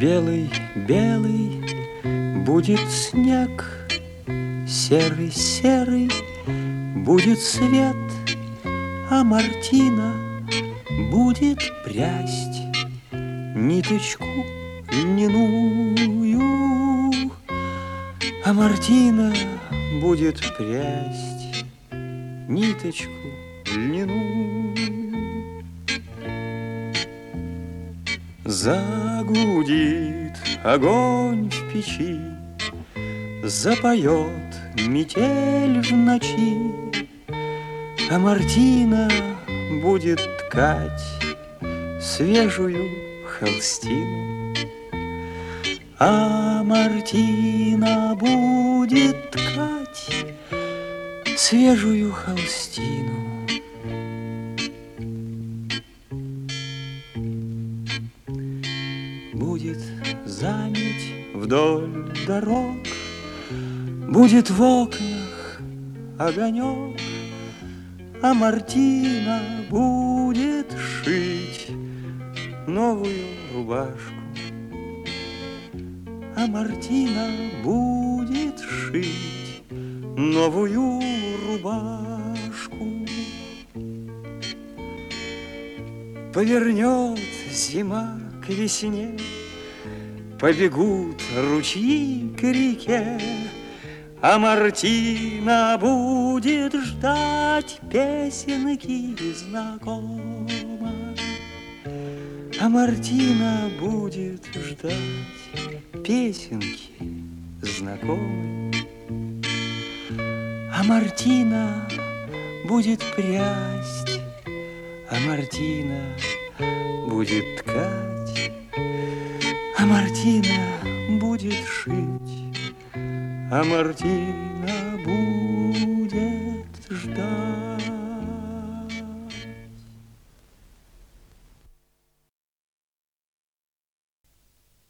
Белый, белый будет снег, серый, серый будет свет, а Мартина будет прясть ниточку льняную, а Мартина будет прясть ниточку льняную. Загудит огонь в печи, запоет метель в ночи, а Мартина будет ткать свежую холстину. А Мартина будет ткать свежую холстину. Будет заметь вдоль дорог, будет в окнах огонек, а Мартина будет шить новую рубашку. А Мартина будет шить новую рубашку. Повернет зима к весне, побегут ручьи к реке, а Мартина будет ждать песенки знакомой. А Мартина будет ждать песенки знакомой. А Мартина будет прясть, а Мартина будет ткать, а Мартина будет шить, а Мартина будет